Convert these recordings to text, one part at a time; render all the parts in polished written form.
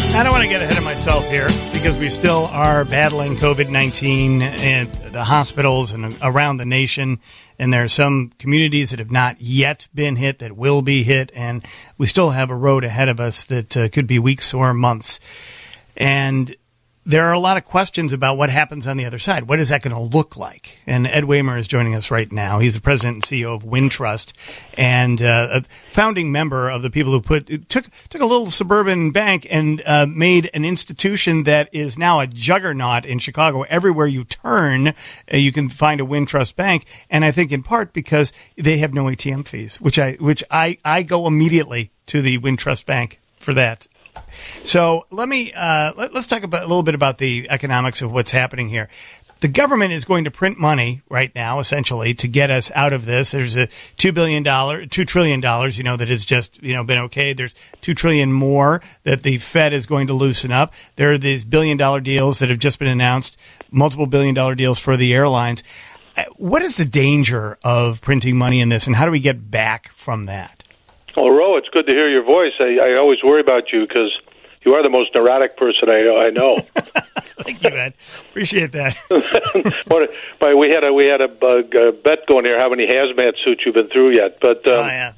I don't want to get ahead of myself here because we still are battling COVID-19 at the hospitals and around the nation. And there are some communities that have not yet been hit that will be hit. And we still have a road ahead of us that could be weeks or months. And there are a lot of questions about what happens on the other side. What is that going to look like? And Ed Wehmer is joining us right now. He's the president and CEO of Wintrust and a founding member of the people who took a little suburban bank and made an institution that is now a juggernaut in Chicago. Everywhere you turn, you can find a Wintrust bank. And I think in part because they have no ATM fees, which I go immediately to the Wintrust bank for that. So let's talk a little bit about the economics of what's happening here. The government is going to print money right now, essentially, to get us out of this. There's a $2 trillion, that has just, been okay. There's $2 trillion more that the Fed is going to loosen up. There are these billion-dollar deals that have just been announced, multiple billion-dollar deals for the airlines. What is the danger of printing money in this, and how do we get back from that? Well, Ro, it's good to hear your voice. I always worry about you because you are the most neurotic person I know. Thank you, Ed. Appreciate that. But we had a bet going here how many hazmat suits you've been through yet. But yeah,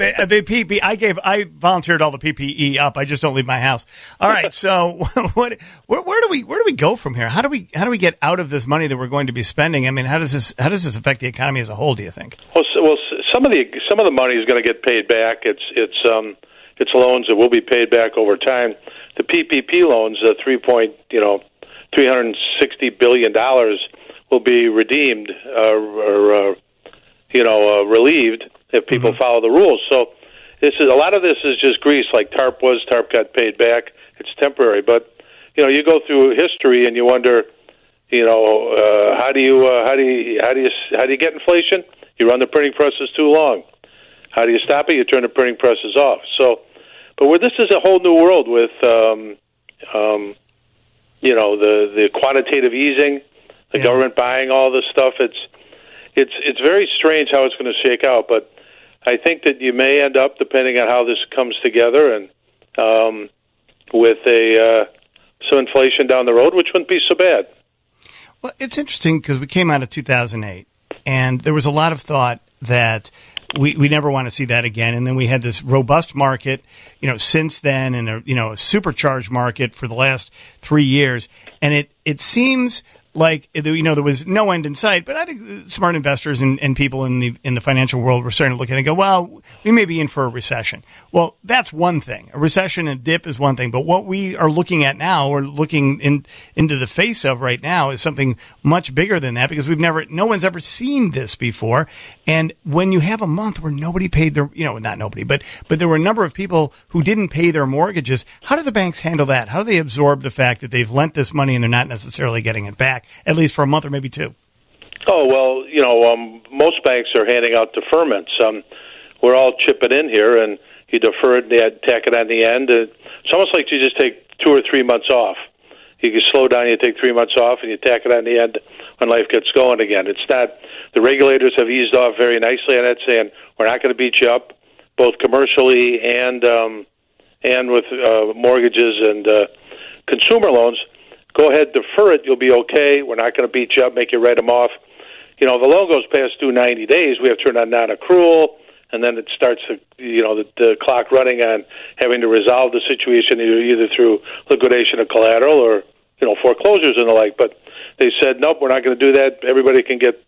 I volunteered all the PPE up. I just don't leave my house. All right, so where do we go from here? How do we get out of this money that we're going to be spending? I mean, how does this affect the economy as a whole? Do you think? Well, some of the money is going to get paid back. It's loans that will be paid back over time. The PPP loans, $360 billion will be redeemed relieved if people follow the rules. So a lot of this is just grease, like TARP was. TARP got paid back. It's temporary, but you go through history and you wonder, how do you get inflation? You run the printing presses too long. How do you stop it? You turn the printing presses off. So, but this is a whole new world with, the quantitative easing, the government buying all this stuff. It's very strange how it's going to shake out. But I think that you may end up, depending on how this comes together, and with some inflation down the road, which wouldn't be so bad. Well, it's interesting because we came out of 2008. And there was a lot of thought that we never want to see that again. And then we had this robust market, since then, and a supercharged market for the last 3 years. And it seems like, there was no end in sight. But I think smart investors and people in the financial world were starting to look at it and go, well, we may be in for a recession. Well, that's one thing. A recession and dip is one thing. But what we are looking at now, or looking into the face of right now, is something much bigger than that, because no one's ever seen this before. And when you have a month where nobody paid their, not nobody, but there were a number of people who didn't pay their mortgages, how do the banks handle that? How do they absorb the fact that they've lent this money and they're not necessarily getting it back, at least for a month or maybe two? Oh, well, most banks are handing out deferments. We're all chipping in here, and you defer it and tack it on the end. It's almost like you just take 2 or 3 months off. You can slow down, you take 3 months off, and you tack it on the end when life gets going again. It's not, the regulators have eased off very nicely on that, saying we're not going to beat you up, both commercially and with mortgages and consumer loans. Go ahead, defer it. You'll be okay. We're not going to beat you up, make you write them off. If the loan goes past due 90 days, we have to turn on non-accrual, and then it starts the clock running on having to resolve the situation either through liquidation of collateral or foreclosures and the like. But they said, nope, we're not going to do that. Everybody can get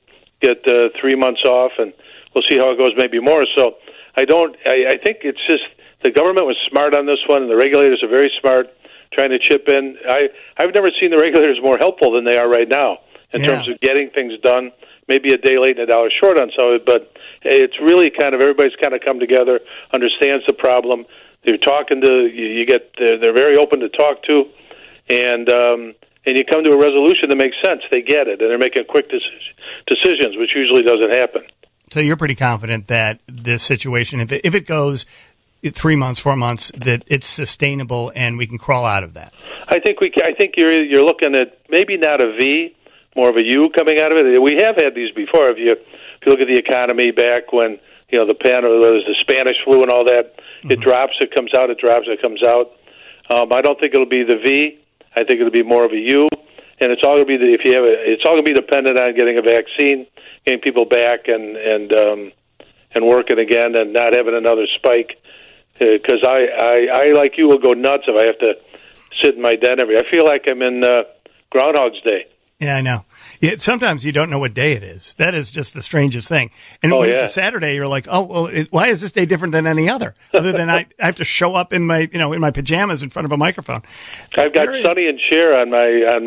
3 months off, and we'll see how it goes, maybe more. So I think it's just the government was smart on this one, and the regulators are very smart, trying to chip in. I've never seen the regulators more helpful than they are right now in terms of getting things done. Maybe a day late and a dollar short on some of it, but it's really everybody's kind of come together, understands the problem. They're talking to you. They're very open to talk to, and you come to a resolution that makes sense. They get it, and they're making quick decisions, which usually doesn't happen. So you're pretty confident that this situation, if it goes 3 months, 4 months, that it's sustainable and we can crawl out of that? I think you're looking at maybe not a V, more of a U coming out of it. We have had these before. If you look at the economy back when the Spanish flu and all that, it drops, it comes out, it drops, it comes out. I don't think it'll be the V. I think it'll be more of a U, and it's all going to be it's all going to be dependent on getting a vaccine, getting people back, and working again, and not having another spike. Because I like you will go nuts if I have to sit in my den I feel like I'm in Groundhog's Day. Yeah, I know. Sometimes you don't know what day it is. That is just the strangest thing. And when it's a Saturday, you're like, oh, well, why is this day different than any other? Other than I have to show up in my pajamas in front of a microphone. I've got Sonny and Cher on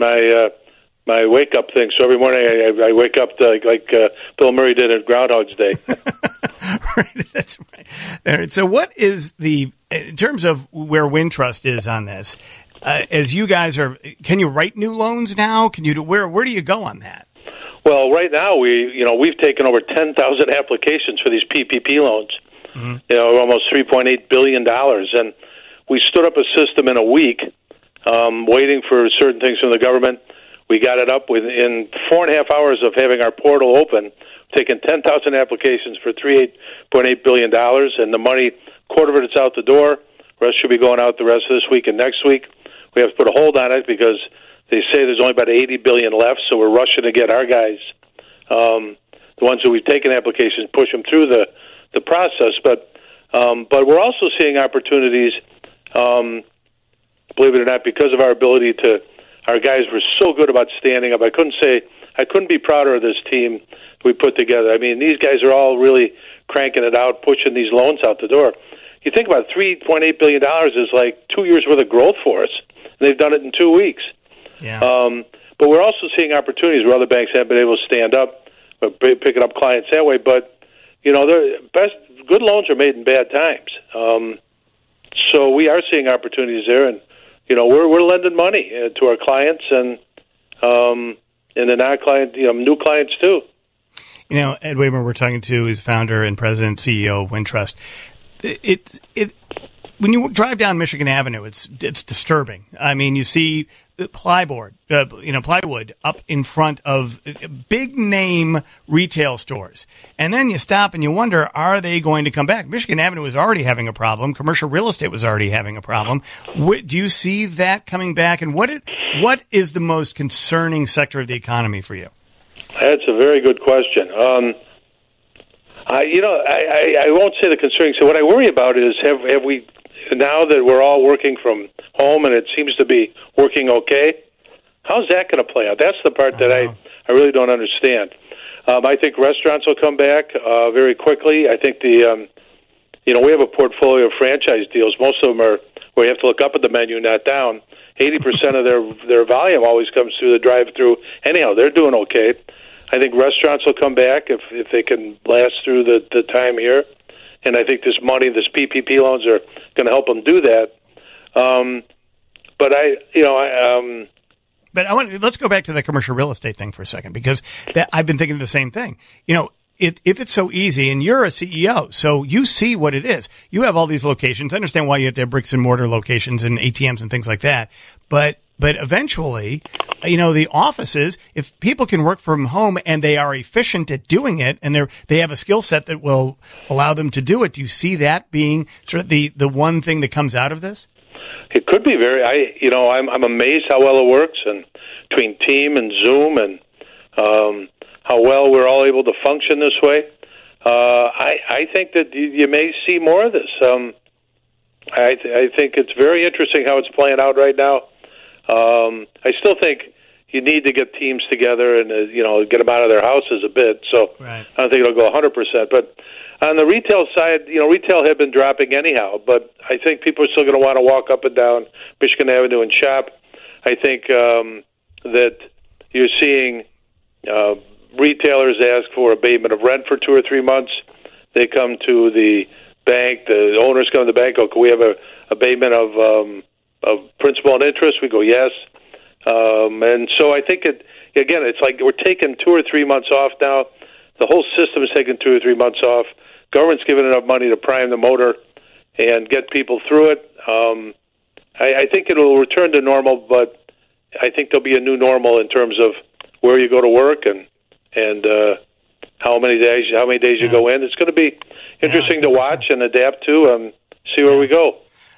my wake up thing. So every morning I wake up like Bill Murray did at Groundhog's Day. Right, that's right. All right. So what is in terms of where Wintrust is on this? As you guys can you write new loans now? Can you where do you go on that? Well, right now we've taken over 10,000 applications for these PPP loans. Mm-hmm. Almost $3.8 billion, and we stood up a system in a week, waiting for certain things from the government. We got it up within 4.5 hours of having our portal open, taking 10,000 applications for $3.8 billion, and the money, quarter of it's out the door. The rest should be going out the rest of this week and next week. We have to put a hold on it because they say there's only about $80 billion left, so we're rushing to get our guys, the ones who we've taken applications, push them through the process. But we're also seeing opportunities, believe it or not, because of our ability to. Our guys were so good about standing up. I couldn't be prouder of this team we put together. I mean, these guys are all really cranking it out, pushing these loans out the door. You think about $3.8 billion is like 2 years worth of growth for us. And they've done it in 2 weeks. Yeah. But we're also seeing opportunities where other banks haven't been able to stand up, picking up clients that way. But good loans are made in bad times. So we are seeing opportunities there, and we're lending money to our clients and the non-client, new clients too. Ed Wehmer, we're talking to, is founder and president, CEO of Wintrust. When you drive down Michigan Avenue, it's disturbing. I mean, you see plywood up in front of big name retail stores. And then you stop and you wonder, are they going to come back? Michigan Avenue was already having a problem. Commercial real estate was already having a problem. Do you see that coming back? And what is the most concerning sector of the economy for you? That's a very good question. I won't say the concerning. So what I worry about is have we, now that we're all working from home and it seems to be working okay, how's that going to play out? That's the part that I really don't understand. I think restaurants will come back very quickly. I think we have a portfolio of franchise deals. Most of them are where you have to look up at the menu, not down. 80% of their volume always comes through the drive-through. Anyhow, they're doing okay. I think restaurants will come back if they can last through the time here. And I think this PPP loans are going to help them do that. But let's go back to the commercial real estate thing for a second, because I've been thinking the same thing. If it's so easy, and you're a CEO, so you see what it is. You have all these locations. I understand why you have to have bricks and mortar locations and ATMs and things like that. But eventually, the offices, if people can work from home and they are efficient at doing it, and they have a skill set that will allow them to do it, do you see that being sort of the one thing that comes out of this? It could be I'm amazed how well it works, and between Team and Zoom and how well we're all able to function this way. I think that you may see more of this. I think it's very interesting how it's playing out right now. I still think you need to get teams together and get them out of their houses a bit. So right. I don't think it'll go 100%. But on the retail side, retail had been dropping anyhow. But I think people are still going to want to walk up and down Michigan Avenue and shop. I think that you're seeing retailers ask for abatement of rent for 2 or 3 months. They come to the bank. The owners come to the bank. Oh, can we have a abatement of principal and interest? We go, yes. And so I think it's like we're taking 2 or 3 months off now. The whole system is taking 2 or 3 months off. Government's giving enough money to prime the motor and get people through it. I think it'll return to normal, but I think there'll be a new normal in terms of where you go to work and how many days you go in. It's going to be interesting to watch and adapt to and see where we go.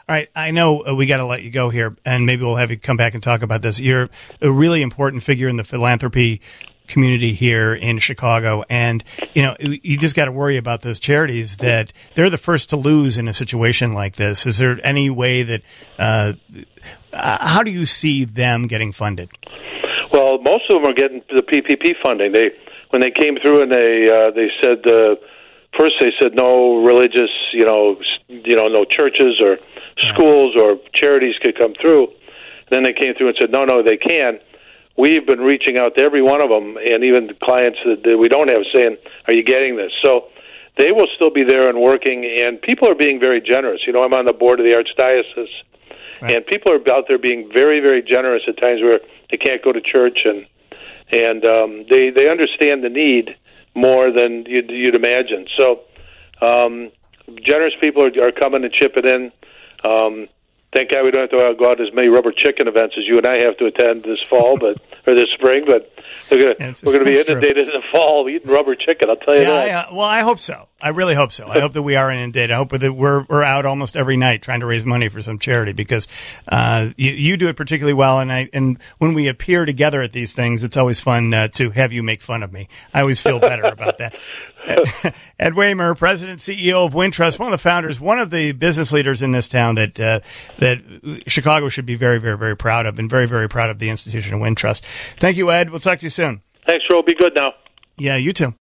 All right, I know we got to let you go here, and maybe we'll have you come back and talk about this. You're a really important figure in the philanthropy community here in Chicago, and you just got to worry about those charities that they're the first to lose in a situation like this. Is there any way that how do you see them getting funded? Well, most of them are getting the PPP funding. When they came through and they said first they said no religious no churches or schools or charities could come through. Then they came through and said no they can. We've been reaching out to every one of them, and even the clients that we don't have, saying, are you getting this? So they will still be there and working, and people are being very generous. I'm on the board of the Archdiocese, right. And people are out there being very, very generous at times where they can't go to church, and they understand the need more than you'd imagine. So generous people are coming and chipping in. Thank God we don't have to go out to as many rubber chicken events as you and I have to attend this fall, or this spring. But we're going to be inundated in the fall eating rubber chicken. I'll tell you that. Yeah. Well, I hope so. I really hope so. I hope that we are inundated. I hope that we're out almost every night trying to raise money for some charity, because you do it particularly well. And when we appear together at these things, it's always fun to have you make fun of me. I always feel better about that. Ed Wehmer, President, CEO of Wintrust, one of the founders, one of the business leaders in this town that Chicago should be very, very, very proud of, and very, very proud of the institution of Wintrust. Thank you, Ed. We'll talk to you soon. Thanks, Ro. Be good now. Yeah, you too.